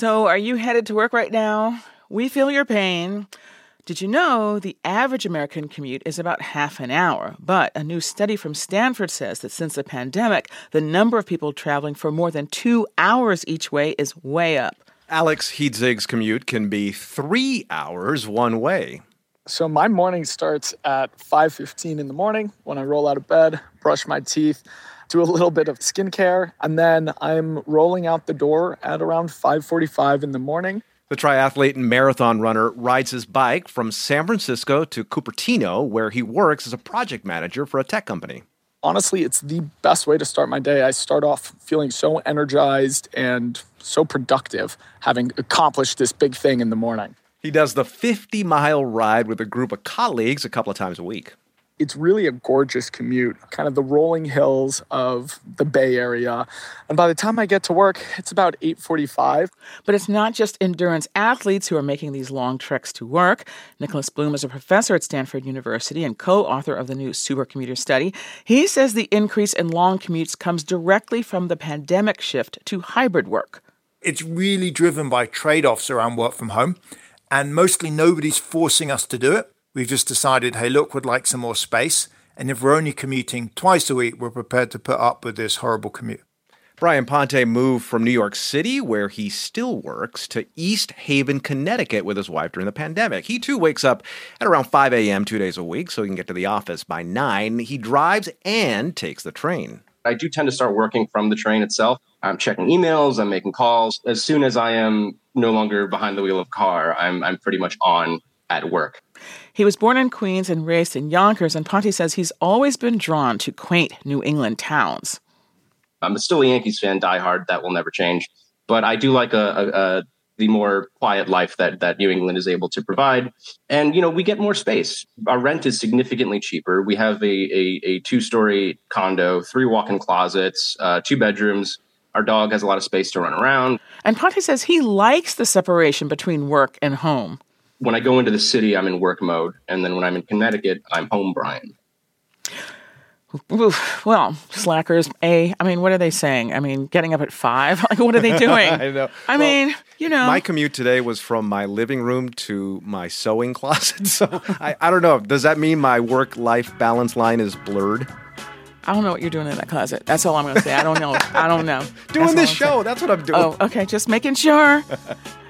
So are you headed to work right now? We feel your pain. Did you know the average American commute is about half an hour? But a new study from Stanford says that since the pandemic, the number of people traveling for more than 2 hours each way is way up. Alex Heidzig's commute can be 3 hours one way. So my morning starts at 5:15 in the morning when I roll out of bed, brush my teeth, do a little bit of skincare, and then I'm rolling out the door at around 5:45 in the morning. The triathlete and marathon runner rides his bike from San Francisco to Cupertino, where he works as a project manager for a tech company. Honestly, it's the best way to start my day. I start off feeling so energized and so productive, having accomplished this big thing in the morning. He does the 50-mile ride with a group of colleagues a couple of times a week. It's really a gorgeous commute, kind of the rolling hills of the Bay Area. And by the time I get to work, it's about 8:45. But it's not just endurance athletes who are making these long treks to work. Nicholas Bloom is a professor at Stanford University and co-author of the new supercommuter study. He says the increase in long commutes comes directly from the pandemic shift to hybrid work. It's really driven by trade-offs around work from home, and mostly nobody's forcing us to do it. We've just decided, hey, look, we'd like some more space. And if we're only commuting twice a week, we're prepared to put up with this horrible commute. Brian Ponte moved from New York City, where he still works, to East Haven, Connecticut with his wife during the pandemic. He, too, wakes up at around 5 a.m. 2 days a week so he can get to the office by 9. He drives and takes the train. I do tend to start working from the train itself. I'm checking emails, I'm making calls. As soon as I am no longer behind the wheel of a car, I'm pretty much on at work. He was born in Queens and raised in Yonkers, and Ponte says he's always been drawn to quaint New England towns. I'm still a Yankees fan, diehard. That will never change. But I do like the more quiet life that New England is able to provide. And, we get more space. Our rent is significantly cheaper. We have a 2-story condo, 3 walk-in closets, 2 bedrooms. Our dog has a lot of space to run around. And Ponte says he likes the separation between work and home. When I go into the city, I'm in work mode. And then when I'm in Connecticut, I'm home, Brian. Oof. Well, slackers, what are they saying? Getting up at 5? Like, what are they doing? I know. My commute today was from my living room to my sewing closet. So I don't know. Does that mean my work-life balance line is blurred? I don't know what you're doing in that closet. That's all I'm going to say. I don't know. Doing this show. That's what I'm doing. Oh, okay. Just making sure.